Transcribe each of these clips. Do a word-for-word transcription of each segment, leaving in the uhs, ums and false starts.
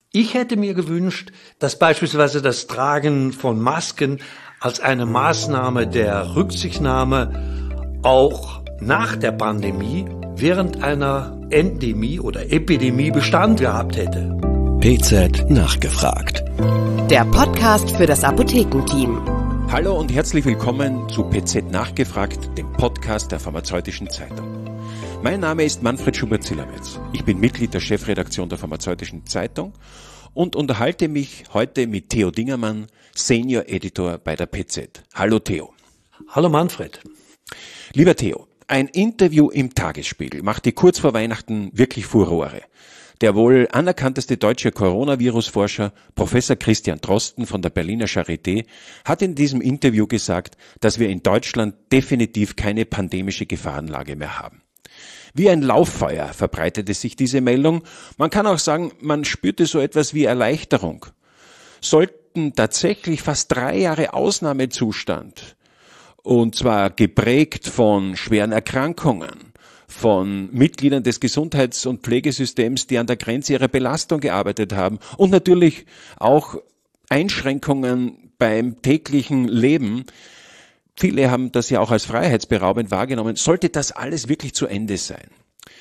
Ich hätte mir gewünscht, dass beispielsweise das Tragen von Masken als eine Maßnahme der Rücksichtnahme auch nach der Pandemie während einer Endemie oder Epidemie Bestand gehabt hätte. P Z nachgefragt. Der Podcast für das Apothekenteam. Hallo und herzlich willkommen zu P Z nachgefragt, dem Podcast der Pharmazeutischen Zeitung. Mein Name ist Manfred Schubert-Zillametz. Ich bin Mitglied der Chefredaktion der Pharmazeutischen Zeitung und unterhalte mich heute mit Theo Dingermann, Senior Editor bei der P Z. Hallo Theo. Hallo Manfred. Lieber Theo, ein Interview im Tagesspiegel machte kurz vor Weihnachten wirklich Furore. Der wohl anerkannteste deutsche Coronavirus-Forscher, Professor Christian Drosten von der Berliner Charité, hat in diesem Interview gesagt, dass wir in Deutschland definitiv keine pandemische Gefahrenlage mehr haben. Wie ein Lauffeuer verbreitete sich diese Meldung. Man kann auch sagen, man spürte so etwas wie Erleichterung. Sollten tatsächlich fast drei Jahre Ausnahmezustand, und zwar geprägt von schweren Erkrankungen, von Mitgliedern des Gesundheits- und Pflegesystems, die an der Grenze ihrer Belastung gearbeitet haben und natürlich auch Einschränkungen beim täglichen Leben. Viele haben das ja auch als freiheitsberaubend wahrgenommen. Sollte das alles wirklich zu Ende sein?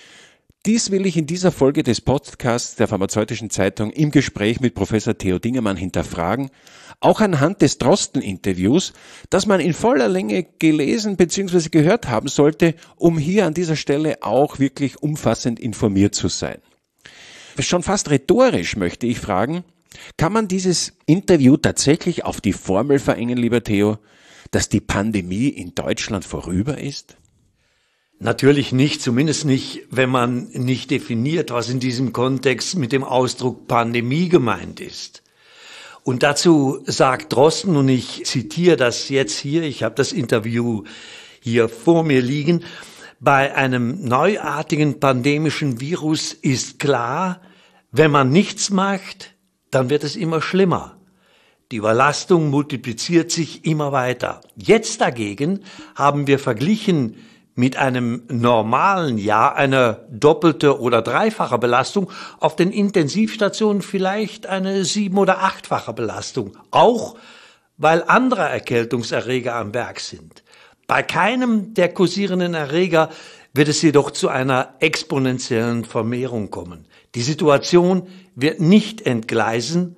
Dies will ich in dieser Folge des Podcasts der Pharmazeutischen Zeitung im Gespräch mit Professor Theo Dingermann hinterfragen, auch anhand des Drosten-Interviews, das man in voller Länge gelesen bzw. gehört haben sollte, um hier an dieser Stelle auch wirklich umfassend informiert zu sein. Schon fast rhetorisch möchte ich fragen, kann man dieses Interview tatsächlich auf die Formel verengen, lieber Theo, dass die Pandemie in Deutschland vorüber ist? Natürlich nicht, zumindest nicht, wenn man nicht definiert, was in diesem Kontext mit dem Ausdruck Pandemie gemeint ist. Und dazu sagt Drosten, und ich zitiere das jetzt hier, ich habe das Interview hier vor mir liegen, bei einem neuartigen pandemischen Virus ist klar, wenn man nichts macht, dann wird es immer schlimmer. Die Überlastung multipliziert sich immer weiter. Jetzt dagegen haben wir verglichen mit einem normalen Jahr eine doppelte oder dreifache Belastung, auf den Intensivstationen vielleicht eine sieben- oder achtfache Belastung, auch weil andere Erkältungserreger am Werk sind. Bei keinem der kursierenden Erreger wird es jedoch zu einer exponentiellen Vermehrung kommen. Die Situation wird nicht entgleisen,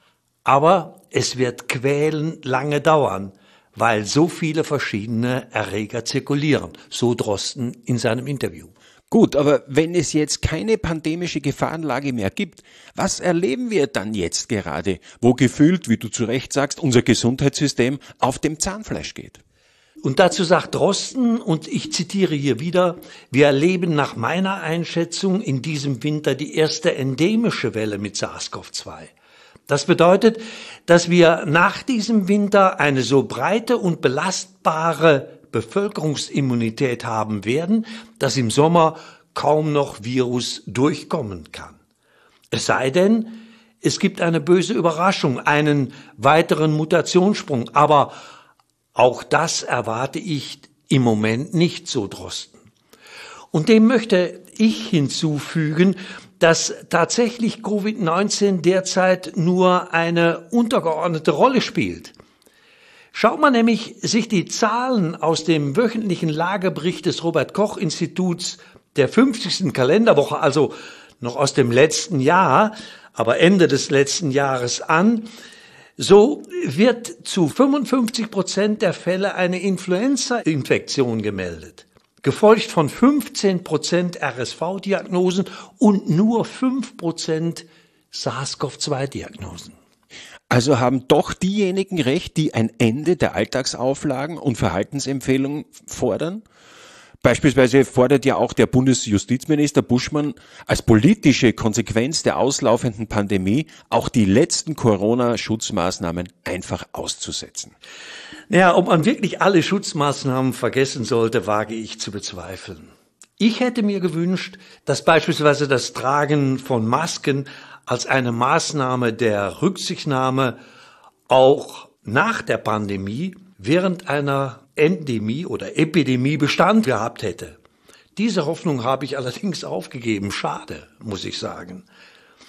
aber es wird quälend lange dauern, weil so viele verschiedene Erreger zirkulieren, so Drosten in seinem Interview. Gut, aber wenn es jetzt keine pandemische Gefahrenlage mehr gibt, was erleben wir dann jetzt gerade, wo gefühlt, wie du zu Recht sagst, unser Gesundheitssystem auf dem Zahnfleisch geht? Und dazu sagt Drosten, und ich zitiere hier wieder, wir erleben nach meiner Einschätzung in diesem Winter die erste endemische Welle mit SARS-C o V zwei. Das bedeutet, dass wir nach diesem Winter eine so breite und belastbare Bevölkerungsimmunität haben werden, dass im Sommer kaum noch Virus durchkommen kann. Es sei denn, es gibt eine böse Überraschung, einen weiteren Mutationssprung, aber auch das erwarte ich im Moment nicht, so Drosten. Und dem möchte ich hinzufügen, dass tatsächlich Covid neunzehn derzeit nur eine untergeordnete Rolle spielt. Schaut man nämlich sich die Zahlen aus dem wöchentlichen Lagebericht des Robert-Koch-Instituts der fünfzigsten Kalenderwoche, also noch aus dem letzten Jahr, aber Ende des letzten Jahres an, so wird zu fünfundfünfzig Prozent der Fälle eine Influenza-Infektion gemeldet, gefolgt von fünfzehn Prozent R S V-Diagnosen und nur fünf Prozent SARS-C o V zwei Diagnosen. Also haben doch diejenigen recht, die ein Ende der Alltagsauflagen und Verhaltensempfehlungen fordern? Beispielsweise fordert ja auch der Bundesjustizminister Buschmann als politische Konsequenz der auslaufenden Pandemie auch die letzten Corona-Schutzmaßnahmen einfach auszusetzen. Naja, ob man wirklich alle Schutzmaßnahmen vergessen sollte, wage ich zu bezweifeln. Ich hätte mir gewünscht, dass beispielsweise das Tragen von Masken als eine Maßnahme der Rücksichtnahme auch nach der Pandemie während einer Endemie oder Epidemie Bestand gehabt hätte. Diese Hoffnung habe ich allerdings aufgegeben. Schade, muss ich sagen.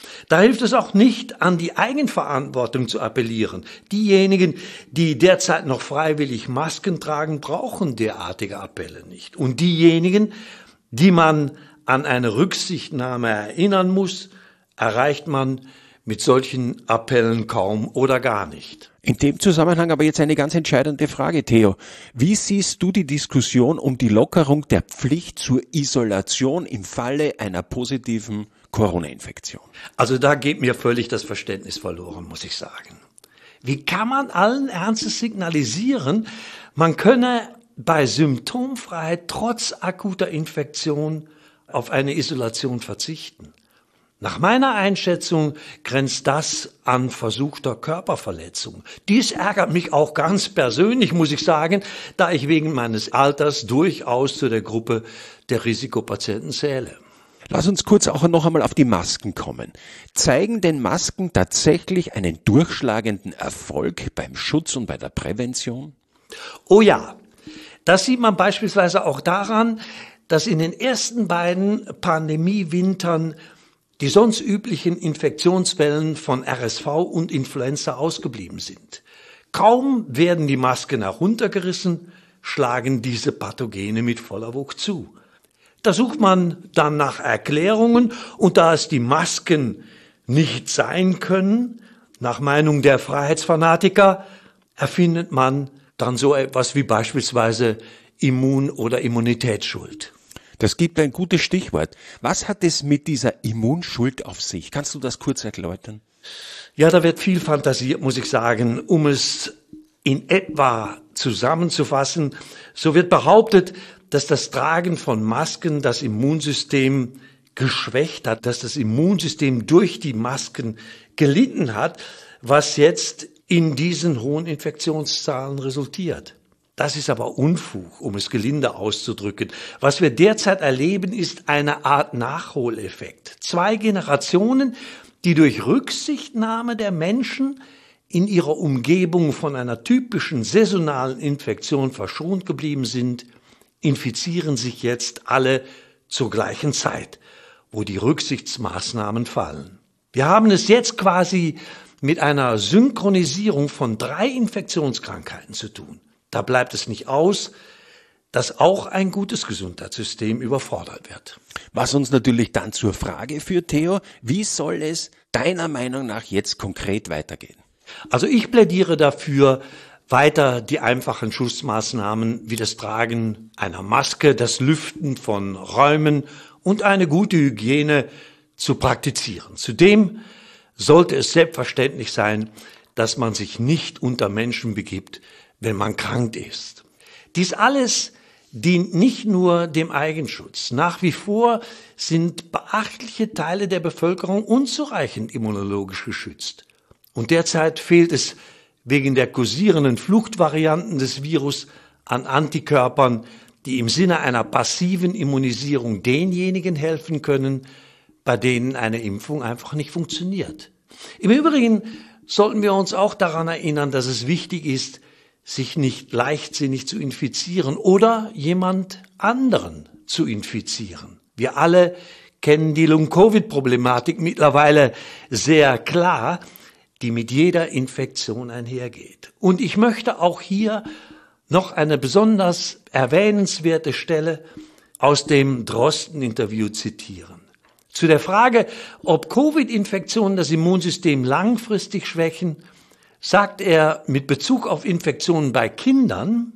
Da hilft es auch nicht, an die Eigenverantwortung zu appellieren. Diejenigen, die derzeit noch freiwillig Masken tragen, brauchen derartige Appelle nicht. Und diejenigen, die man an eine Rücksichtnahme erinnern muss, erreicht man mit solchen Appellen kaum oder gar nicht. In dem Zusammenhang aber jetzt eine ganz entscheidende Frage, Theo. Wie siehst du die Diskussion um die Lockerung der Pflicht zur Isolation im Falle einer positiven Corona-Infektion? Also da geht mir völlig das Verständnis verloren, muss ich sagen. Wie kann man allen Ernstes signalisieren, man könne bei Symptomfreiheit trotz akuter Infektion auf eine Isolation verzichten? Nach meiner Einschätzung grenzt das an versuchter Körperverletzung. Dies ärgert mich auch ganz persönlich, muss ich sagen, da ich wegen meines Alters durchaus zu der Gruppe der Risikopatienten zähle. Lass uns kurz auch noch einmal auf die Masken kommen. Zeigen denn Masken tatsächlich einen durchschlagenden Erfolg beim Schutz und bei der Prävention? Oh ja, das sieht man beispielsweise auch daran, dass in den ersten beiden Pandemiewintern die sonst üblichen Infektionswellen von R S V und Influenza ausgeblieben sind. Kaum werden die Masken heruntergerissen, schlagen diese Pathogene mit voller Wucht zu. Da sucht man dann nach Erklärungen, und da es die Masken nicht sein können, nach Meinung der Freiheitsfanatiker, erfindet man dann so etwas wie beispielsweise Immun- oder Immunitätsschuld. Das gibt ein gutes Stichwort. Was hat es mit dieser Immunschuld auf sich? Kannst du das kurz erläutern? Ja, da wird viel fantasiert, muss ich sagen. Um es in etwa zusammenzufassen, so wird behauptet, dass das Tragen von Masken das Immunsystem geschwächt hat, dass das Immunsystem durch die Masken gelitten hat, was jetzt in diesen hohen Infektionszahlen resultiert. Das ist aber Unfug, um es gelinde auszudrücken. Was wir derzeit erleben, ist eine Art Nachholeffekt. Zwei Generationen, die durch Rücksichtnahme der Menschen in ihrer Umgebung von einer typischen saisonalen Infektion verschont geblieben sind, infizieren sich jetzt alle zur gleichen Zeit, wo die Rücksichtsmaßnahmen fallen. Wir haben es jetzt quasi mit einer Synchronisierung von drei Infektionskrankheiten zu tun. Da bleibt es nicht aus, dass auch ein gutes Gesundheitssystem überfordert wird. Was uns natürlich dann zur Frage führt, Theo, wie soll es deiner Meinung nach jetzt konkret weitergehen? Also ich plädiere dafür, weiter die einfachen Schutzmaßnahmen wie das Tragen einer Maske, das Lüften von Räumen und eine gute Hygiene zu praktizieren. Zudem sollte es selbstverständlich sein, dass man sich nicht unter Menschen begibt, wenn man krank ist. Dies alles dient nicht nur dem Eigenschutz. Nach wie vor sind beachtliche Teile der Bevölkerung unzureichend immunologisch geschützt. Und derzeit fehlt es wegen der kursierenden Fluchtvarianten des Virus an Antikörpern, die im Sinne einer passiven Immunisierung denjenigen helfen können, bei denen eine Impfung einfach nicht funktioniert. Im Übrigen sollten wir uns auch daran erinnern, dass es wichtig ist, sich nicht leichtsinnig zu infizieren oder jemand anderen zu infizieren. Wir alle kennen die Long-Covid-Problematik mittlerweile sehr klar, die mit jeder Infektion einhergeht. Und ich möchte auch hier noch eine besonders erwähnenswerte Stelle aus dem Drosten-Interview zitieren. Zu der Frage, ob Covid-Infektionen das Immunsystem langfristig schwächen, sagt er mit Bezug auf Infektionen bei Kindern,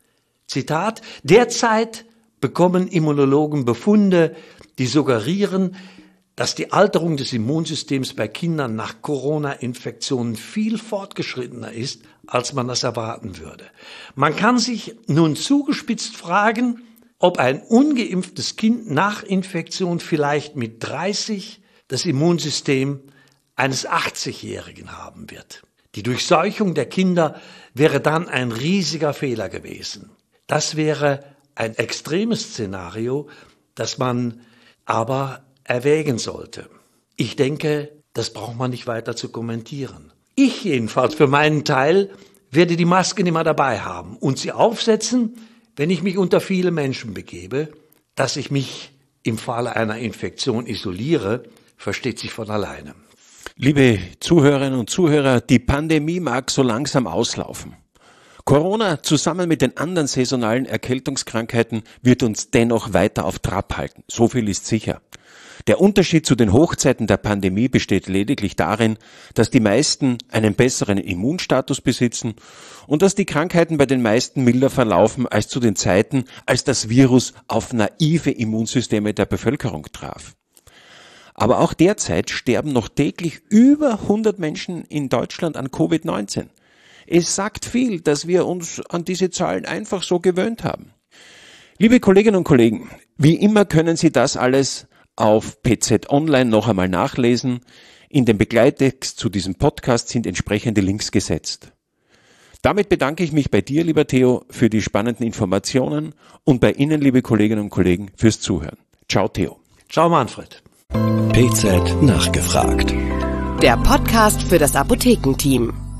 Zitat, derzeit bekommen Immunologen Befunde, die suggerieren, dass die Alterung des Immunsystems bei Kindern nach Corona-Infektionen viel fortgeschrittener ist, als man das erwarten würde. Man kann sich nun zugespitzt fragen, ob ein ungeimpftes Kind nach Infektion vielleicht mit dreißig das Immunsystem eines achtzigjährigen haben wird. Die Durchseuchung der Kinder wäre dann ein riesiger Fehler gewesen. Das wäre ein extremes Szenario, das man aber erwägen sollte. Ich denke, das braucht man nicht weiter zu kommentieren. Ich jedenfalls für meinen Teil werde die Masken immer dabei haben und sie aufsetzen, wenn ich mich unter viele Menschen begebe. Dass ich mich im Falle einer Infektion isoliere, versteht sich von alleine. Liebe Zuhörerinnen und Zuhörer, die Pandemie mag so langsam auslaufen. Corona zusammen mit den anderen saisonalen Erkältungskrankheiten wird uns dennoch weiter auf Trab halten. So viel ist sicher. Der Unterschied zu den Hochzeiten der Pandemie besteht lediglich darin, dass die meisten einen besseren Immunstatus besitzen und dass die Krankheiten bei den meisten milder verlaufen als zu den Zeiten, als das Virus auf naive Immunsysteme der Bevölkerung traf. Aber auch derzeit sterben noch täglich über hundert Menschen in Deutschland an Covid neunzehn. Es sagt viel, dass wir uns an diese Zahlen einfach so gewöhnt haben. Liebe Kolleginnen und Kollegen, wie immer können Sie das alles auf P Z Online noch einmal nachlesen. In dem Begleittext zu diesem Podcast sind entsprechende Links gesetzt. Damit bedanke ich mich bei dir, lieber Theo, für die spannenden Informationen und bei Ihnen, liebe Kolleginnen und Kollegen, fürs Zuhören. Ciao, Theo. Ciao, Manfred. P Z nachgefragt. Der Podcast für das Apothekenteam.